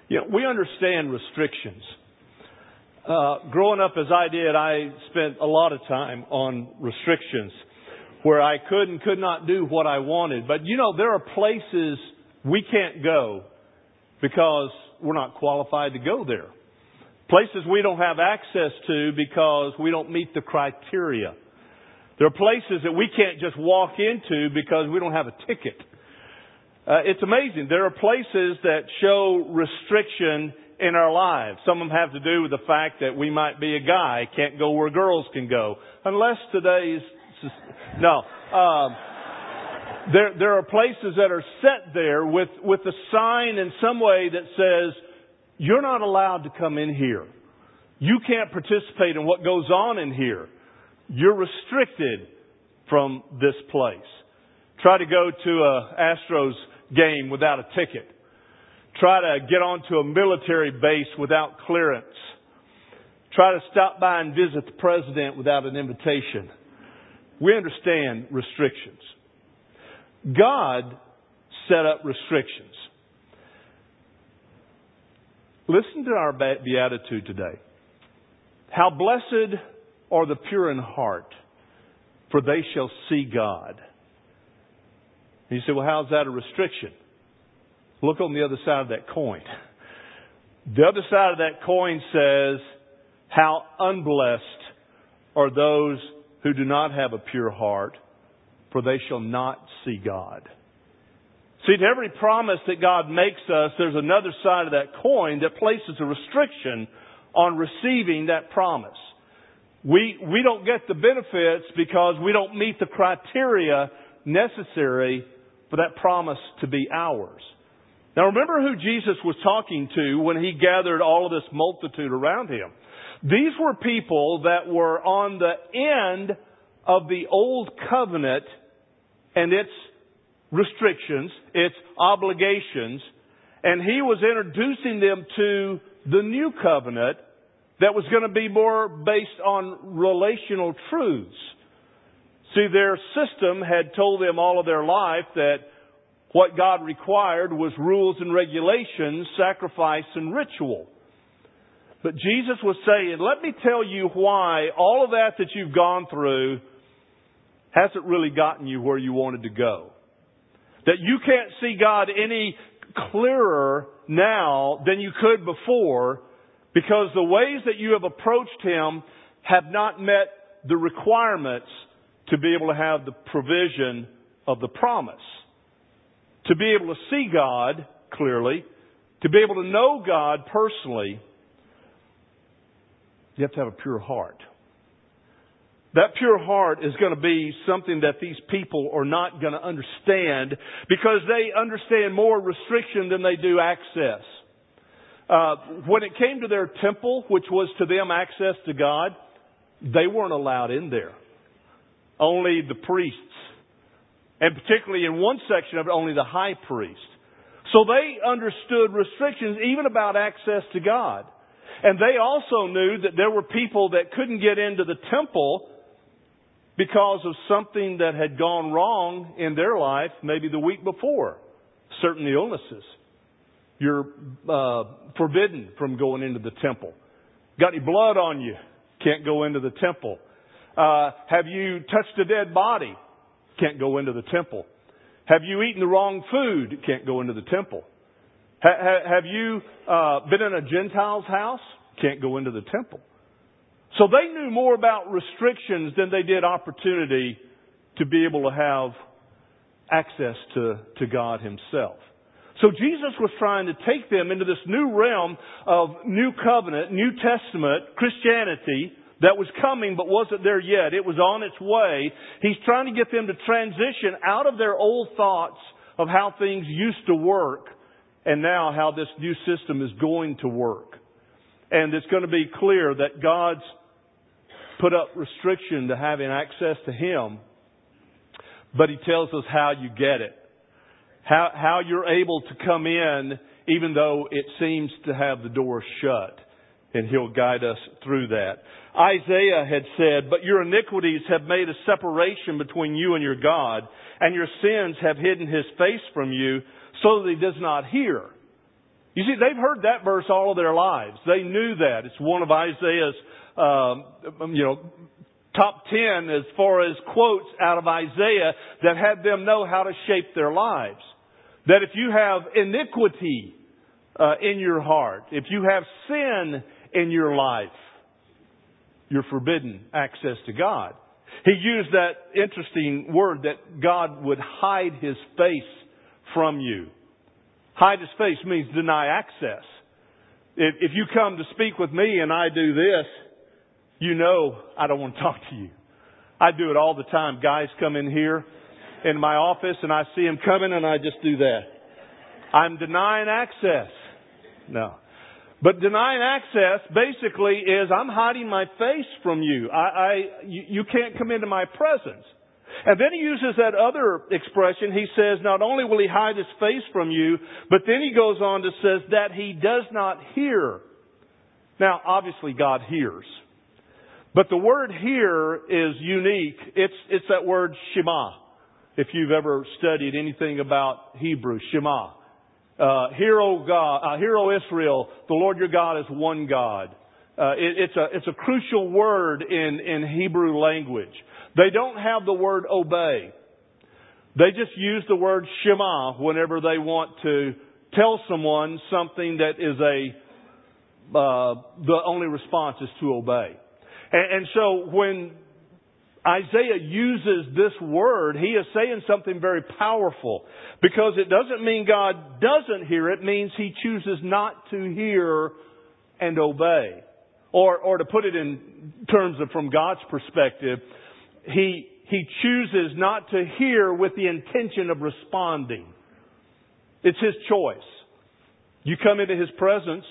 We understand restrictions. Growing up as I did, I spent a lot of time on restrictions where I could not do what I wanted. But there are places we can't go because we're not qualified to go there. Places we don't have access to because we don't meet the criteria. There are places that we can't just walk into because we don't have a ticket. It's amazing. There are places that show restriction in our lives. Some of them have to do with the fact that we might be a guy, can't go where girls can go. Unless today's... No. There are places that are set there with a sign in some way that says, you're not allowed to come in here. You can't participate in what goes on in here. You're restricted from this place. Try to go to a Astros game without a ticket. Try to get onto a military base without clearance. Try to stop by and visit the president without an invitation. We understand restrictions. God set up restrictions. Listen to our beatitude today. How blessed are the pure in heart, for they shall see God. And you say, well, how's that a restriction? Look on the other side of that coin. The other side of that coin says, how unblessed are those who do not have a pure heart, for they shall not see God. See, to every promise that God makes us, there's another side of that coin that places a restriction on receiving that promise. We don't get the benefits because we don't meet the criteria necessary for that promise to be ours. Now remember who Jesus was talking to when He gathered all of this multitude around Him. These were people that were on the end of the old covenant and its restrictions, its obligations, and He was introducing them to the new covenant that was going to be more based on relational truths. See, their system had told them all of their life that what God required was rules and regulations, sacrifice and ritual. But Jesus was saying, let me tell you why all of that you've gone through hasn't really gotten you where you wanted to go. That you can't see God any clearer now than you could before because the ways that you have approached Him have not met the requirements to be able to have the provision of the promise. To be able to see God clearly, to be able to know God personally, you have to have a pure heart. That pure heart is going to be something that these people are not going to understand because they understand more restriction than they do access. When it came to their temple, which was to them access to God, they weren't allowed in there. Only the priests. And particularly in one section of it, only the high priest. So they understood restrictions even about access to God. And they also knew that there were people that couldn't get into the temple because of something that had gone wrong in their life maybe the week before. Certain illnesses. You're forbidden from going into the temple. Got any blood on you? Can't go into the temple. Have you touched a dead body? Can't go into the temple. Have you eaten the wrong food? Can't go into the temple. Have you been in a Gentile's house? Can't go into the temple. So they knew more about restrictions than they did opportunity to be able to have access to God Himself. So Jesus was trying to take them into this new realm of New Covenant, New Testament Christianity that was coming but wasn't there yet. It was on its way. He's trying to get them to transition out of their old thoughts of how things used to work and now how this new system is going to work. And it's going to be clear that God's put up restriction to having access to Him, but He tells us how you get it. How you're able to come in even though it seems to have the door shut. And He'll guide us through that. Isaiah had said, but your iniquities have made a separation between you and your God, and your sins have hidden His face from you so that He does not hear. You see, they've heard that verse all of their lives. They knew that. It's one of Isaiah's, top 10 as far as quotes out of Isaiah that had them know how to shape their lives. That if you have iniquity in your heart, if you have sin in your life, you're forbidden access to God. He used that interesting word that God would hide His face from you. Hide His face means deny access. If you come to speak with me and I do this, you know I don't want to talk to you. I do it all the time. Guys come in here in my office and I see them coming and I just do that. I'm denying access. No. But denying access basically is I'm hiding my face from you. You can't come into my presence. And then he uses that other expression. He says not only will He hide His face from you, but then he goes on to says that He does not hear. Now, obviously God hears. But the word hear is unique. It's that word Shema. If you've ever studied anything about Hebrew, Shema. Hear, O God, hear, O Israel, the Lord your God is one God. It's a crucial word in Hebrew language. They don't have the word obey. They just use the word Shema whenever they want to tell someone something that is the only response is to obey. And so when Isaiah uses this word, he is saying something very powerful. Because it doesn't mean God doesn't hear. It means He chooses not to hear and obey. Or to put it in terms of from God's perspective, He chooses not to hear with the intention of responding. It's His choice. You come into His presence,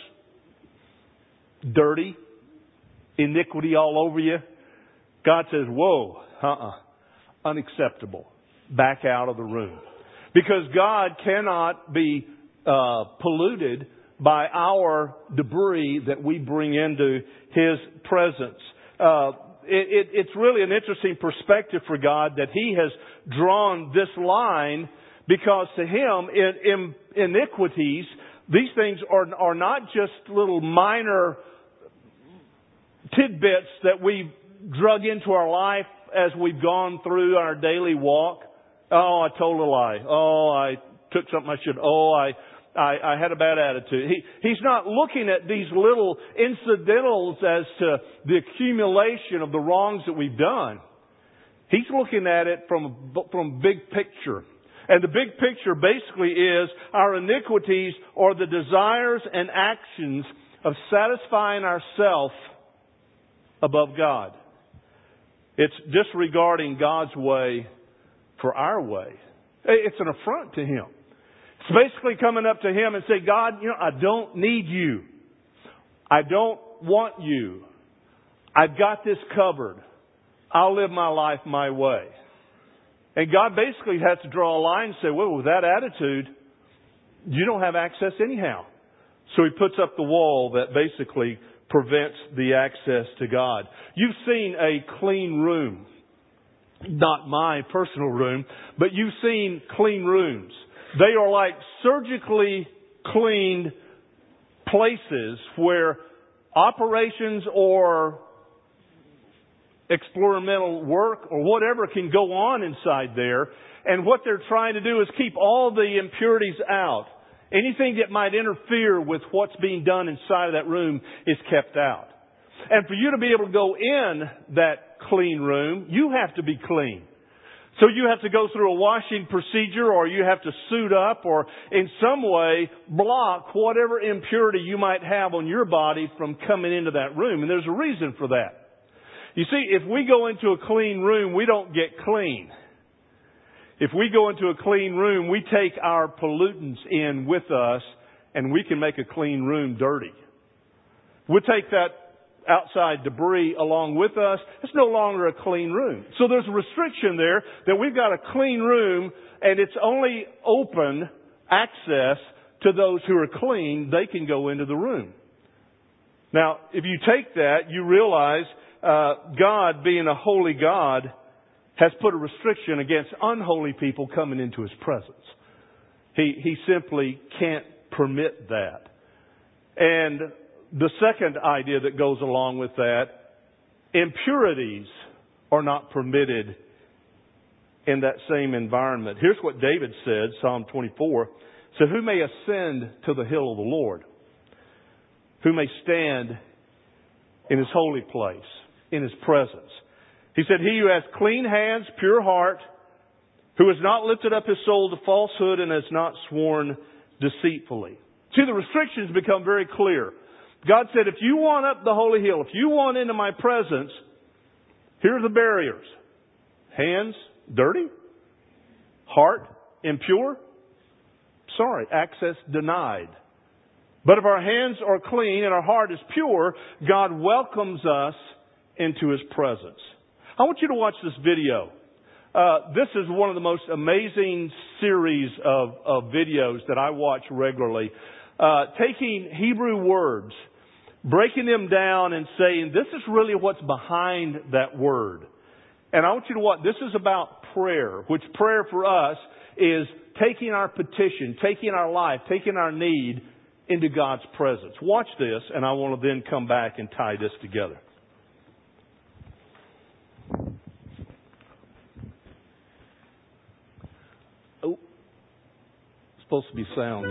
dirty, iniquity all over you. God says, whoa, unacceptable. Back out of the room. Because God cannot be polluted by our debris that we bring into His presence. It's really an interesting perspective for God that He has drawn this line because to Him, iniquities, these things are not just little minor tidbits that we've drug into our life as we've gone through our daily walk. Oh, I told a lie. Oh, I took something I shouldn't. Oh, I had a bad attitude. He's not looking at these little incidentals as to the accumulation of the wrongs that we've done. He's looking at it from big picture. And the big picture basically is our iniquities are the desires and actions of satisfying ourselves above God. It's disregarding God's way for our way. It's an affront to Him. It's basically coming up to Him and say, God, I don't need you. I don't want you. I've got this covered. I'll live my life my way. And God basically has to draw a line and say, well, with that attitude, you don't have access anyhow. So He puts up the wall that basically prevents the access to God. You've seen a clean room. Not my personal room, but you've seen clean rooms. They are like surgically cleaned places where operations or experimental work or whatever can go on inside there. And what they're trying to do is keep all the impurities out. Anything that might interfere with what's being done inside of that room is kept out. And for you to be able to go in that clean room, you have to be clean. So you have to go through a washing procedure, or you have to suit up, or in some way block whatever impurity you might have on your body from coming into that room. And there's a reason for that. You see, if we go into a clean room, we don't get clean. If we go into a clean room, we take our pollutants in with us, and we can make a clean room dirty. We'll take that outside debris along with us. It's no longer a clean room. So there's a restriction there that we've got a clean room, and it's only open access to those who are clean. They can go into the room. Now, if you take that, you realize God, being a holy God, has put a restriction against unholy people coming into His presence. He simply can't permit that. And the second idea that goes along with that, impurities are not permitted in that same environment. Here's what David said, Psalm 24. So who may ascend to the hill of the Lord? Who may stand in His holy place, in His presence? He said, he who has clean hands, pure heart, who has not lifted up his soul to falsehood and has not sworn deceitfully. See, the restrictions become very clear. God said, if you want up the holy hill, if you want into my presence, here are the barriers. Hands dirty? Heart impure? Sorry, access denied. But if our hands are clean and our heart is pure, God welcomes us into His presence. I want you to watch this video. This is one of the most amazing series of videos that I watch regularly. Taking Hebrew words, breaking them down and saying, this is really what's behind that word. And I want you to watch. This is about prayer, which prayer for us is taking our petition, taking our life, taking our need into God's presence. Watch this, and I want to then come back and tie this together. Supposed to be sound.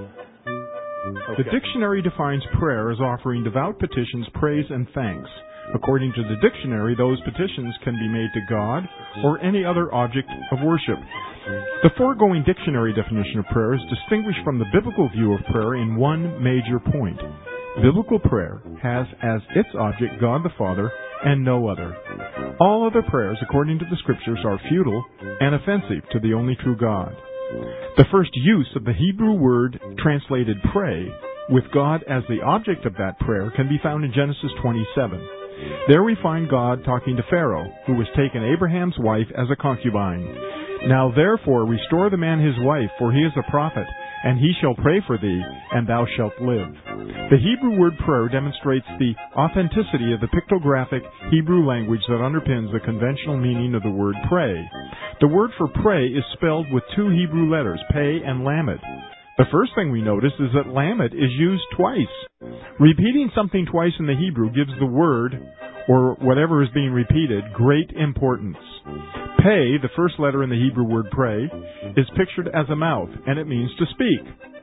Okay. The dictionary defines prayer as offering devout petitions, praise, and thanks. According to the dictionary, those petitions can be made to God or any other object of worship. The foregoing dictionary definition of prayer is distinguished from the biblical view of prayer in one major point. Biblical prayer has as its object God the Father and no other. All other prayers, according to the Scriptures, are futile and offensive to the only true God. The first use of the Hebrew word translated pray, with God as the object of that prayer, can be found in Genesis 27. There we find God talking to Pharaoh, who has taken Abraham's wife as a concubine. Now therefore restore the man his wife, for he is a prophet, and he shall pray for thee, and thou shalt live. The Hebrew word prayer demonstrates the authenticity of the pictographic Hebrew language that underpins the conventional meaning of the word pray. The word for pray is spelled with two Hebrew letters, pei and lamed. The first thing we notice is that lamed is used twice. Repeating something twice in the Hebrew gives the word, or whatever is being repeated, great importance. Pei, the first letter in the Hebrew word pray, is pictured as a mouth, and it means to speak.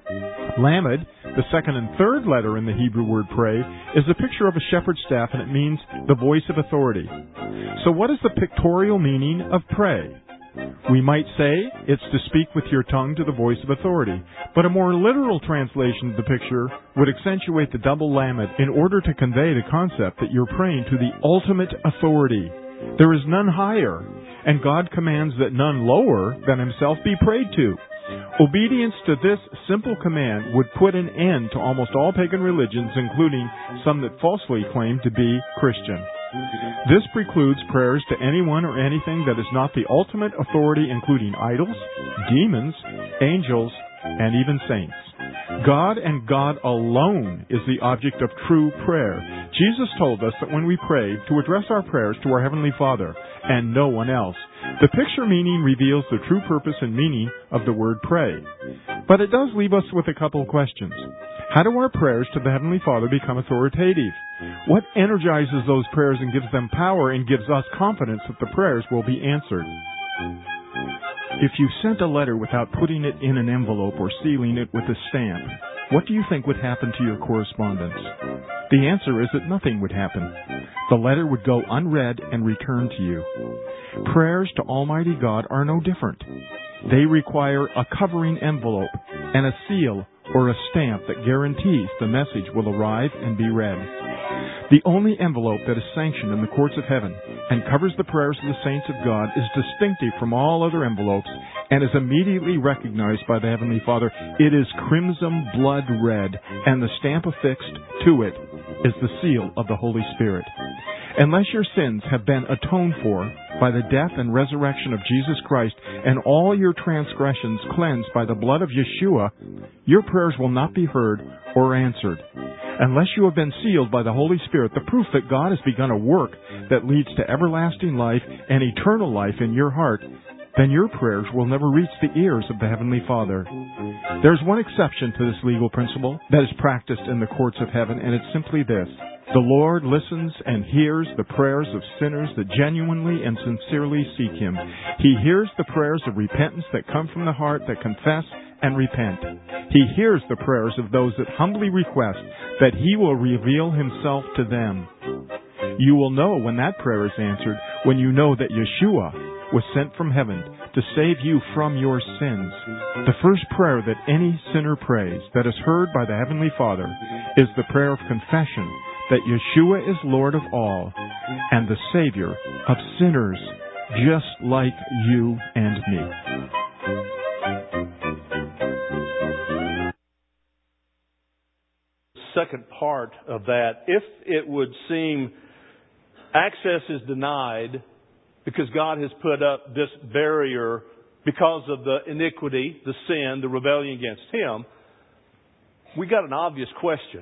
Lamed, the second and third letter in the Hebrew word pray, is a picture of a shepherd's staff, and it means the voice of authority. So what is the pictorial meaning of pray? We might say it's to speak with your tongue to the voice of authority, but a more literal translation of the picture would accentuate the double lamed in order to convey the concept that you're praying to the ultimate authority. There is none higher, and God commands that none lower than Himself be prayed to. Obedience to this simple command would put an end to almost all pagan religions, including some that falsely claim to be Christian. This precludes prayers to anyone or anything that is not the ultimate authority, including idols, demons, angels, and even saints. God and God alone is the object of true prayer. Jesus told us that when we pray, to address our prayers to our Heavenly Father and no one else. The picture meaning reveals the true purpose and meaning of the word pray. But it does leave us with a couple of questions. How do our prayers to the Heavenly Father become authoritative? What energizes those prayers and gives them power and gives us confidence that the prayers will be answered? If you sent a letter without putting it in an envelope or sealing it with a stamp, what do you think would happen to your correspondence? The answer is that nothing would happen. The letter would go unread and returned to you. Prayers to Almighty God are no different. They require a covering envelope and a seal or a stamp that guarantees the message will arrive and be read. The only envelope that is sanctioned in the courts of heaven and covers the prayers of the saints of God is distinctive from all other envelopes and is immediately recognized by the Heavenly Father. It is crimson blood red, and the stamp affixed to it is the seal of the Holy Spirit. Unless your sins have been atoned for by the death and resurrection of Jesus Christ and all your transgressions cleansed by the blood of Yeshua, your prayers will not be heard or answered. Unless you have been sealed by the Holy Spirit, the proof that God has begun a work that leads to everlasting life and eternal life in your heart, then your prayers will never reach the ears of the Heavenly Father. There's one exception to this legal principle that is practiced in the courts of heaven, and it's simply this. The Lord listens and hears the prayers of sinners that genuinely and sincerely seek Him. He hears the prayers of repentance that come from the heart that confess and repent. He hears the prayers of those that humbly request that He will reveal Himself to them. You will know when that prayer is answered when you know that Yeshua was sent from heaven to save you from your sins. The first prayer that any sinner prays that is heard by the Heavenly Father is the prayer of confession that Yeshua is Lord of all and the Savior of sinners just like you and me. Second part of that, if it would seem access is denied because God has put up this barrier because of the iniquity, the sin, the rebellion against Him, we got an obvious question.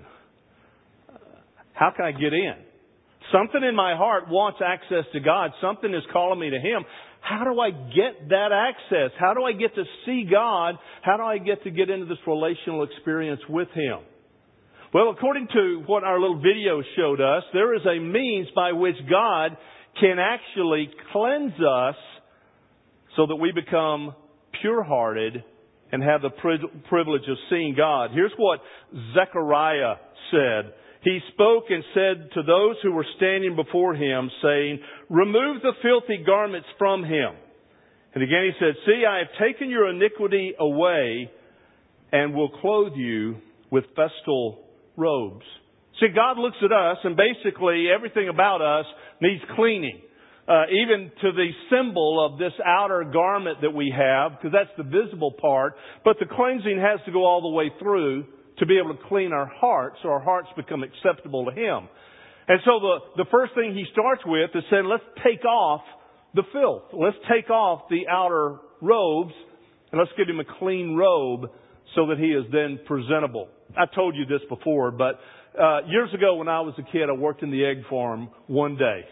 How can I get in? Something in my heart wants access to God. Something is calling me to Him. How do I get that access? How do I get to see God? How do I get into this relational experience with Him? Well, according to what our little video showed us, there is a means by which God can actually cleanse us so that we become pure-hearted and have the privilege of seeing God. Here's what Zechariah said. He spoke and said to those who were standing before him, saying, "Remove the filthy garments from him." And again he said, "See, I have taken your iniquity away and will clothe you with festal robes." See, God looks at us and basically everything about us needs cleaning. Even to the symbol of this outer garment that we have, because that's the visible part. But the cleansing has to go all the way through to be able to clean our hearts so our hearts become acceptable to Him. And so the first thing He starts with is saying, let's take off the filth. Let's take off the outer robes and let's give Him a clean robe so that He is then presentable. I told you this before, but years ago when I was a kid, I worked in the egg farm one day.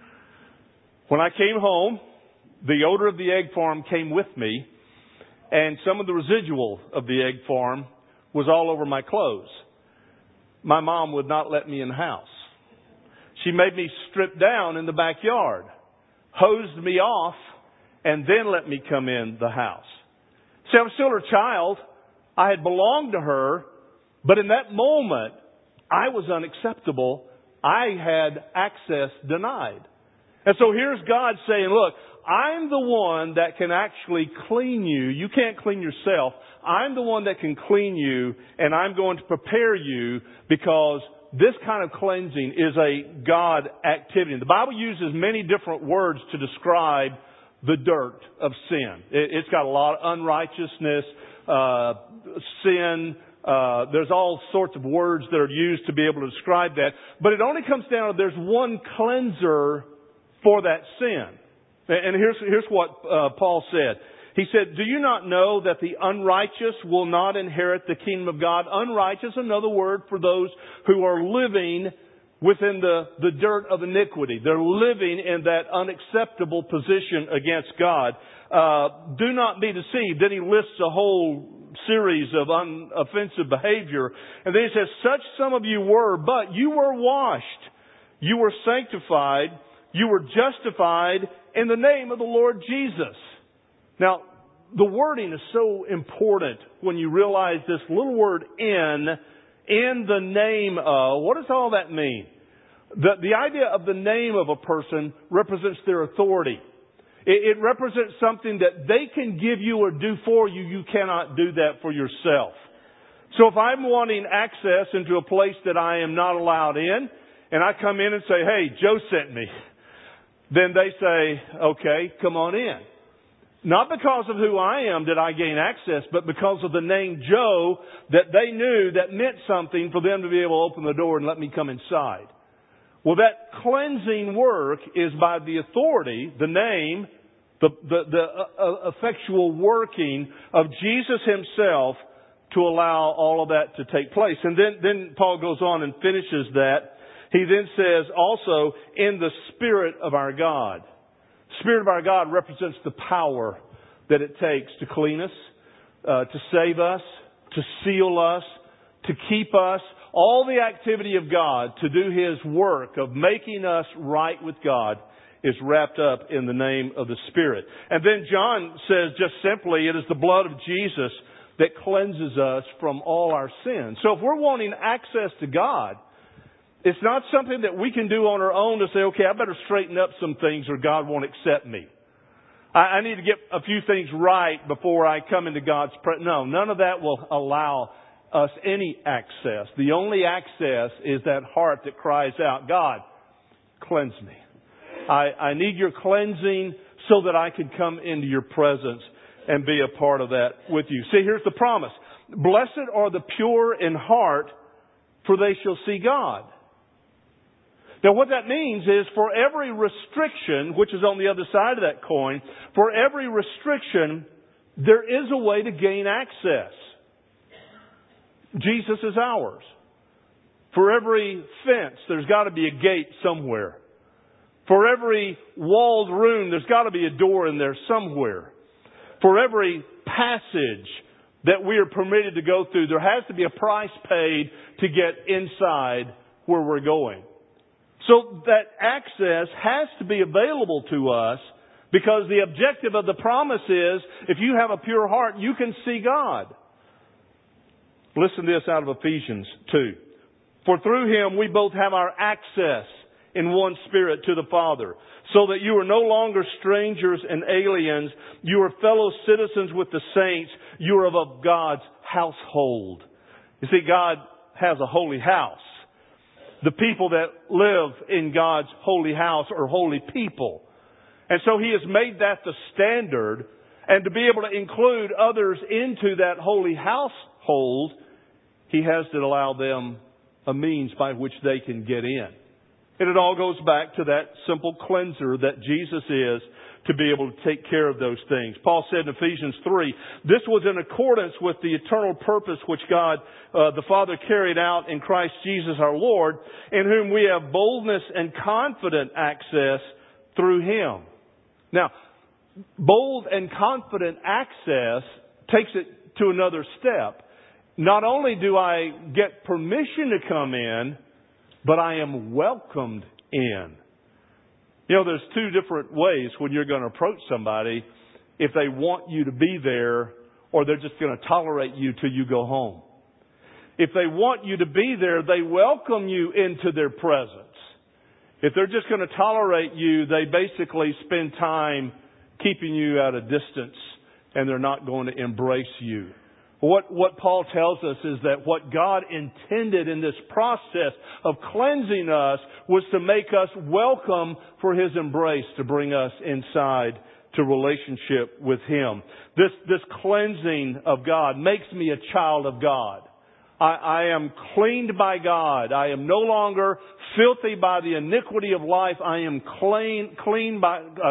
When I came home, the odor of the egg farm came with me, and some of the residual of the egg farm was all over my clothes. My mom would not let me in the house. She made me strip down in the backyard, hosed me off, and then let me come in the house. See, I was still her child. I had belonged to her, but in that moment, I was unacceptable. I had access denied. And so here's God saying, look, I'm the one that can actually clean you. You can't clean yourself. I'm the one that can clean you, and I'm going to prepare you because this kind of cleansing is a God activity. The Bible uses many different words to describe the dirt of sin. It's got a lot of unrighteousness, sin. There's all sorts of words that are used to be able to describe that. But it only comes down to there's one cleanser for that sin. And here's what Paul said. He said, "Do you not know that the unrighteous will not inherit the kingdom of God?" Unrighteous, another word for those who are living within the dirt of iniquity. They're living in that unacceptable position against God. Do not be deceived. Then he lists a whole series of unoffensive behavior. And then he says, "Such some of you were, but you were washed. You were sanctified. You were justified in the name of the Lord Jesus." Now, the wording is so important when you realize this little word in the name of. What does all that mean? The idea of the name of a person represents their authority. It represents something that they can give you or do for you. You cannot do that for yourself. So if I'm wanting access into a place that I am not allowed in, and I come in and say, "Hey, Joe sent me," then they say, "Okay, come on in." Not because of who I am did I gain access, but because of the name Joe that they knew that meant something for them to be able to open the door and let me come inside. Well, that cleansing work is by the authority, the name, the effectual working of Jesus Himself to allow all of that to take place. And then Paul goes on and finishes that. He then says, also, in the Spirit of our God. Spirit of our God represents the power that it takes to clean us, to save us, to seal us, to keep us. All the activity of God to do His work of making us right with God is wrapped up in the name of the Spirit. And then John says just simply, it is the blood of Jesus that cleanses us from all our sins. So if we're wanting access to God, it's not something that we can do on our own to say, okay, I better straighten up some things or God won't accept me. I need to get a few things right before I come into God's presence. No, none of that will allow us any access. The only access is that heart that cries out, God, cleanse me. I need your cleansing so that I can come into your presence and be a part of that with you. See, here's the promise. Blessed are the pure in heart, for they shall see God. Now what that means is for every restriction, which is on the other side of that coin, for every restriction, there is a way to gain access. Jesus is ours. For every fence, there's got to be a gate somewhere. For every walled room, there's got to be a door in there somewhere. For every passage that we are permitted to go through, there has to be a price paid to get inside where we're going. So that access has to be available to us because the objective of the promise is if you have a pure heart, you can see God. Listen to this out of Ephesians 2. For through Him we both have our access in one Spirit to the Father, so that you are no longer strangers and aliens. You are fellow citizens with the saints. You are of God's household. You see, God has a holy house. The people that live in God's holy house are holy people. And so He has made that the standard. And to be able to include others into that holy household, He has to allow them a means by which they can get in. And it all goes back to that simple cleanser that Jesus is to be able to take care of those things. Paul said in Ephesians 3, this was in accordance with the eternal purpose which God the Father carried out in Christ Jesus our Lord, in whom we have boldness and confident access through Him. Now, bold and confident access takes it to another step. Not only do I get permission to come in, but I am welcomed in. You know, there's two different ways when you're going to approach somebody if they want you to be there or they're just going to tolerate you till you go home. If they want you to be there, they welcome you into their presence. If they're just going to tolerate you, they basically spend time keeping you at a distance and they're not going to embrace you. What Paul tells us is that what God intended in this process of cleansing us was to make us welcome for His embrace, to bring us inside to relationship with Him. This cleansing of God makes me a child of God. I am cleaned by God. I am no longer filthy by the iniquity of life. I am cleansed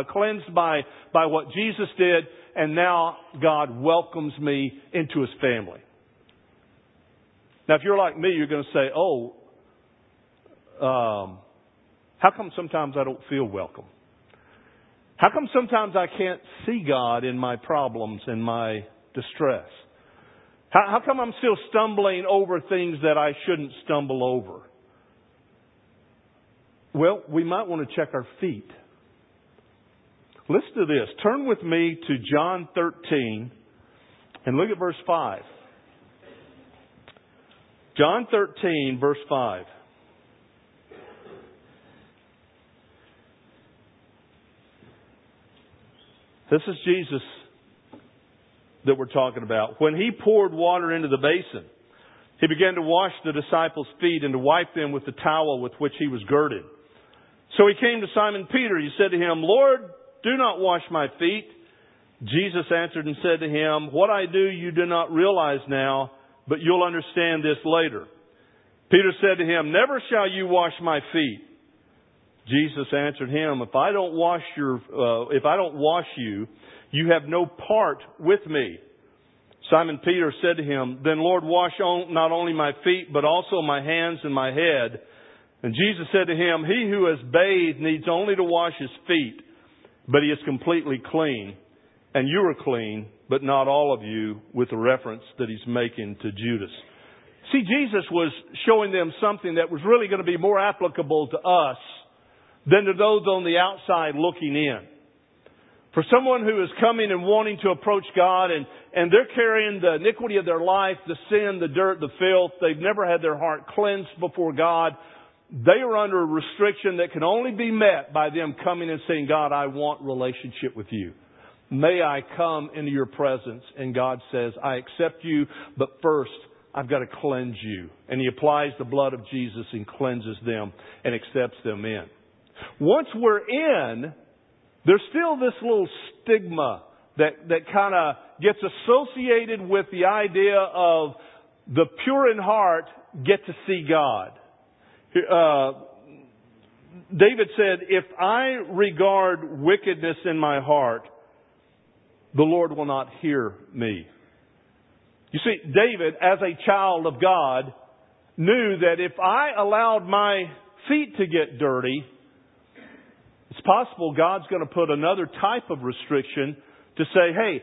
by what Jesus did. And now God welcomes me into His family. Now, if you're like me, you're going to say, how come sometimes I don't feel welcome? How come sometimes I can't see God in my problems and my distress? How come I'm still stumbling over things that I shouldn't stumble over? Well, we might want to check our feet. Listen to this. Turn with me to John 13 and look at verse 5. John 13, verse 5. This is Jesus that we're talking about. When He poured water into the basin, He began to wash the disciples' feet and to wipe them with the towel with which He was girded. So He came to Simon Peter. He said to him, Lord, do not wash my feet. Jesus answered and said to him, what I do you do not realize now, but you'll understand this later. Peter said to him, never shall you wash my feet. Jesus answered him, if I don't wash you, you have no part with me. Simon Peter said to Him, then Lord, wash not only my feet, but also my hands and my head. And Jesus said to him, he who has bathed needs only to wash his feet, but he is completely clean. and you are clean, but not all of you," with the reference that he's making to Judas. See, Jesus was showing them something that was really going to be more applicable to us than to those on the outside looking in. For someone who is coming and wanting to approach God and they're carrying the iniquity of their life, the sin, the dirt, the filth, they've never had their heart cleansed before God, they are under a restriction that can only be met by them coming and saying, "God, I want relationship with you. May I come into your presence?" And God says, "I accept you, but first I've got to cleanse you." And He applies the blood of Jesus and cleanses them and accepts them in. Once we're in, there's still this little stigma that kind of gets associated with the idea of the pure in heart get to see God. David said, "If I regard wickedness in my heart, the Lord will not hear me." You see, David, as a child of God, knew that if I allowed my feet to get dirty, it's possible God's going to put another type of restriction to say, "Hey,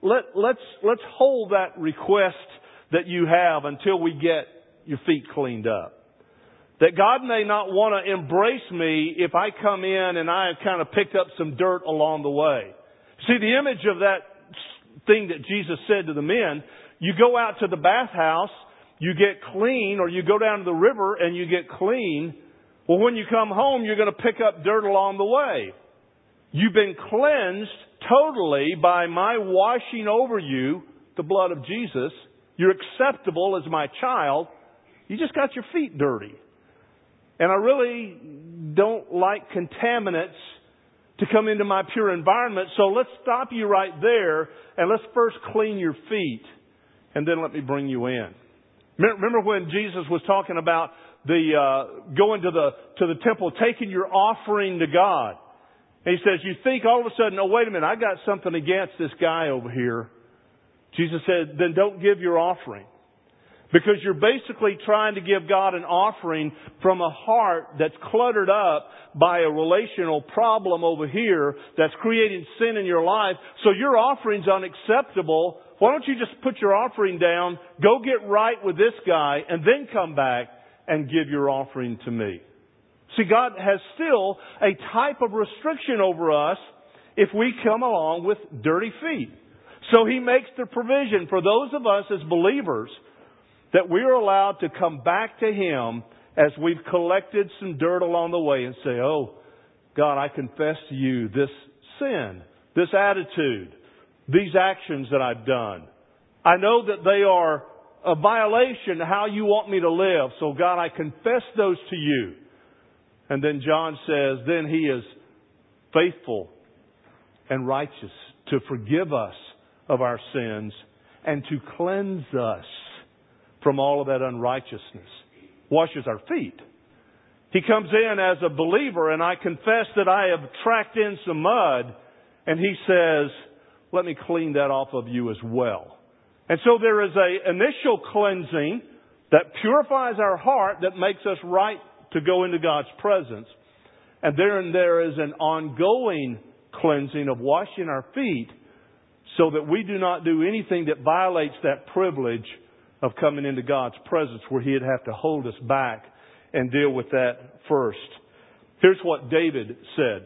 let's hold that request that you have until we get your feet cleaned up." That God may not want to embrace me if I come in and I have kind of picked up some dirt along the way. See, the image of that thing that Jesus said to the men, you go out to the bathhouse, you get clean, or you go down to the river and you get clean. Well, when you come home, you're going to pick up dirt along the way. You've been cleansed totally by my washing over you, the blood of Jesus. You're acceptable as my child. You just got your feet dirty. And I really don't like contaminants to come into my pure environment. So let's stop you right there and let's first clean your feet and then let me bring you in. Remember when Jesus was talking about going to the temple, taking your offering to God. And He says, you think all of a sudden, "Oh, wait a minute, I got something against this guy over here." Jesus said, "Then don't give your offering." Because you're basically trying to give God an offering from a heart that's cluttered up by a relational problem over here that's creating sin in your life. So your offering's unacceptable. Why don't you just put your offering down, go get right with this guy, and then come back and give your offering to me? See, God has still a type of restriction over us if we come along with dirty feet. So He makes the provision for those of us as believers that we are allowed to come back to Him as we've collected some dirt along the way and say, "Oh, God, I confess to you this sin, this attitude, these actions that I've done. I know that they are a violation of how you want me to live. So God, I confess those to you." And then John says, then He is faithful and righteous to forgive us of our sins and to cleanse us from all of that unrighteousness. Washes our feet. He comes in as a believer, and I confess that I have tracked in some mud, and He says, "Let me clean that off of you as well." And so there is an initial cleansing that purifies our heart, that makes us right to go into God's presence. And then there is an ongoing cleansing of washing our feet so that we do not do anything that violates that privilege of coming into God's presence, where He'd have to hold us back and deal with that first. Here's what David said.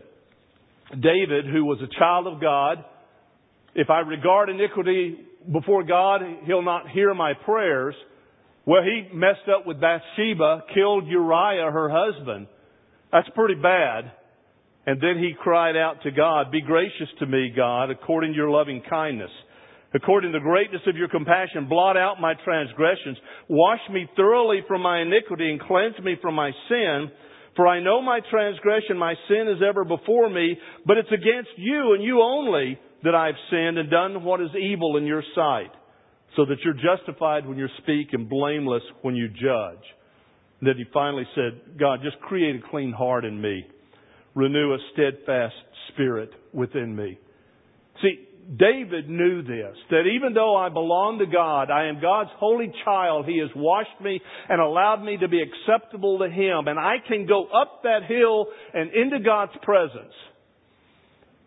David, who was a child of God, "If I regard iniquity before God, He'll not hear my prayers." Well, he messed up with Bathsheba, killed Uriah, her husband. That's pretty bad. And then he cried out to God, "Be gracious to me, God, according to your loving kindness. According to the greatness of your compassion, blot out my transgressions. Wash me thoroughly from my iniquity and cleanse me from my sin. For I know my transgression, my sin is ever before me. But it's against you and you only that I've sinned and done what is evil in your sight. So that you're justified when you speak and blameless when you judge." And then he finally said, "God, just create a clean heart in me. Renew a steadfast spirit within me." See, David knew this, that even though I belong to God, I am God's holy child. He has washed me and allowed me to be acceptable to Him. And I can go up that hill and into God's presence.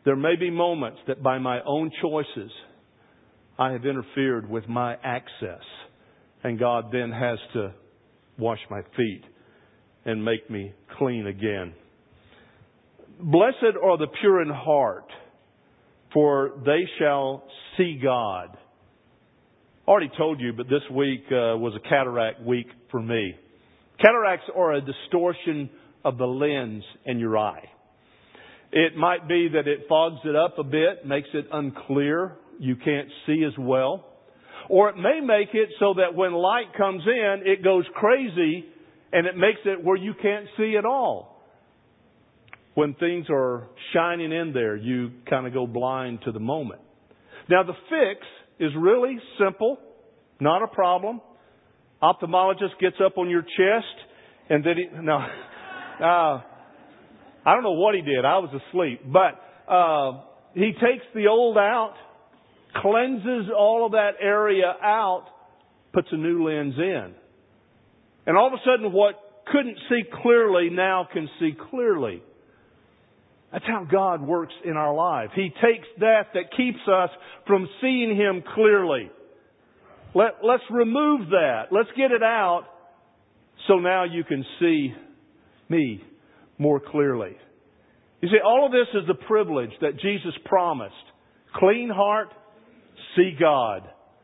There may be moments that by my own choices, I have interfered with my access. And God then has to wash my feet and make me clean again. Blessed are the pure in heart, for they shall see God. I already told you, but this week was a cataract week for me. Cataracts are a distortion of the lens in your eye. It might be that it fogs it up a bit, makes it unclear. You can't see as well. Or it may make it so that when light comes in, it goes crazy and it makes it where you can't see at all. When things are shining in there, you kind of go blind to the moment. Now the fix is really simple, not a problem. Ophthalmologist gets up on your chest and then I don't know what he did. I was asleep. But he takes the old out, cleanses all of that area out, puts a new lens in. And all of a sudden what couldn't see clearly now can see clearly. That's how God works in our life. He takes that keeps us from seeing Him clearly. Let's remove that. Let's get it out so now you can see me more clearly. You see, all of this is the privilege that Jesus promised. Clean heart, see God.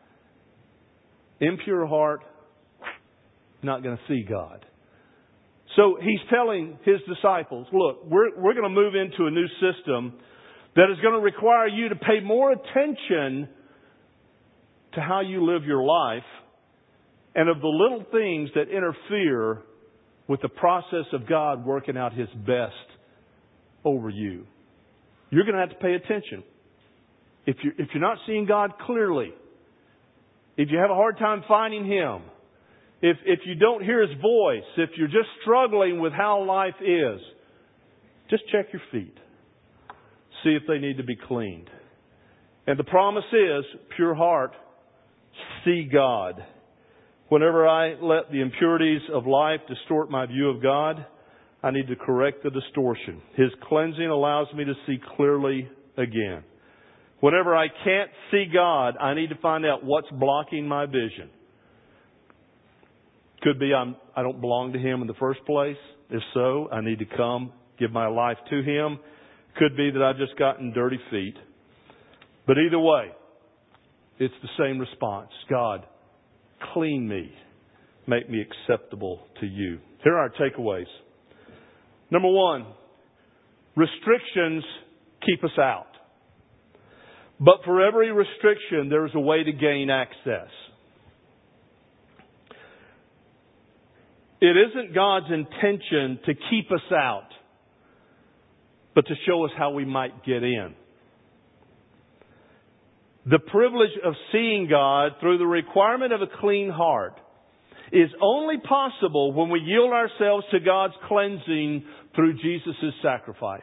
Impure heart, not going to see God. So He's telling His disciples, look, we're going to move into a new system that is going to require you to pay more attention to how you live your life and of the little things that interfere with the process of God working out His best over you. You're going to have to pay attention. If you're not seeing God clearly, if you have a hard time finding Him, if you don't hear His voice, if you're just struggling with how life is, just check your feet. See if they need to be cleaned. And the promise is, pure heart, see God. Whenever I let the impurities of life distort my view of God, I need to correct the distortion. His cleansing allows me to see clearly again. Whenever I can't see God, I need to find out what's blocking my vision. Could be I don't belong to Him in the first place. If so, I need to come, give my life to Him. Could be that I've just gotten dirty feet. But either way, it's the same response. God, clean me. Make me acceptable to You. Here are our takeaways. Number one, restrictions keep us out. But for every restriction, there's a way to gain access. It isn't God's intention to keep us out, but to show us how we might get in. The privilege of seeing God through the requirement of a clean heart is only possible when we yield ourselves to God's cleansing through Jesus' sacrifice.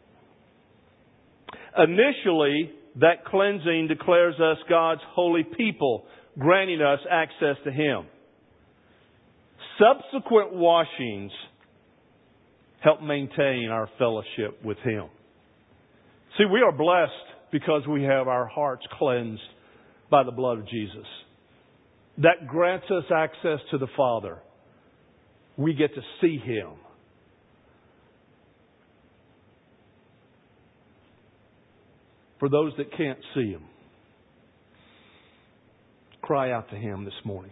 Initially, that cleansing declares us God's holy people, granting us access to Him. Subsequent washings help maintain our fellowship with Him. See, we are blessed because we have our hearts cleansed by the blood of Jesus. That grants us access to the Father. We get to see Him. For those that can't see Him, cry out to Him this morning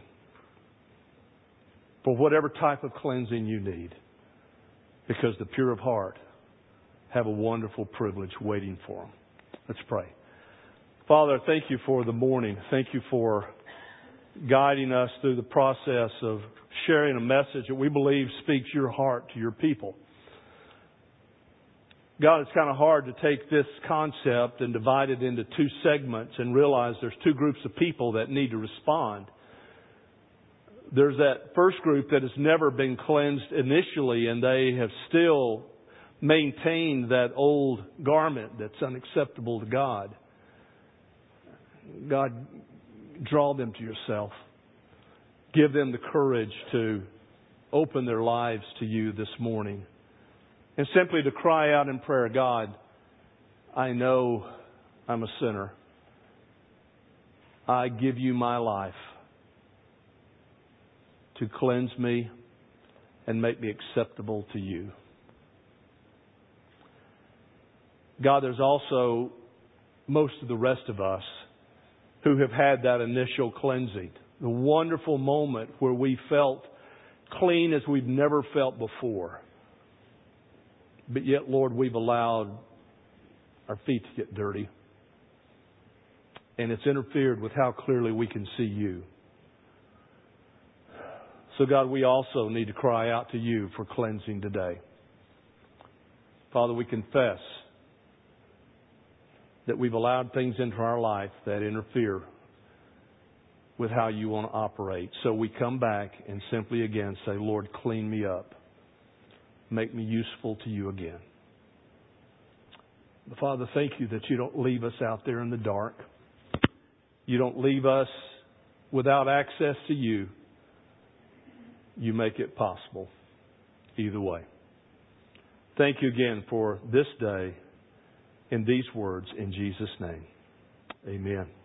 for whatever type of cleansing you need, because the pure of heart have a wonderful privilege waiting for them. Let's pray. Father, thank You for the morning. Thank You for guiding us through the process of sharing a message that we believe speaks Your heart to Your people. God, it's kind of hard to take this concept and divide it into two segments and realize there's two groups of people that need to respond. There's that first group that has never been cleansed initially, and they have still maintained that old garment that's unacceptable to God. God, draw them to Yourself. Give them the courage to open their lives to You this morning. And simply to cry out in prayer, God, I know I'm a sinner. I give you my life to cleanse me and make me acceptable to you. God, there's also most of the rest of us who have had that initial cleansing. The wonderful moment where we felt clean as we've never felt before. But yet, Lord, we've allowed our feet to get dirty. And it's interfered with how clearly we can see you. So God, we also need to cry out to you for cleansing today. Father, we confess that we've allowed things into our life that interfere with how you want to operate. So we come back and simply again say, Lord, clean me up. Make me useful to you again. But Father, thank you that you don't leave us out there in the dark. You don't leave us without access to you. You make it possible either way. Thank you again for this day in these words in Jesus' name. Amen.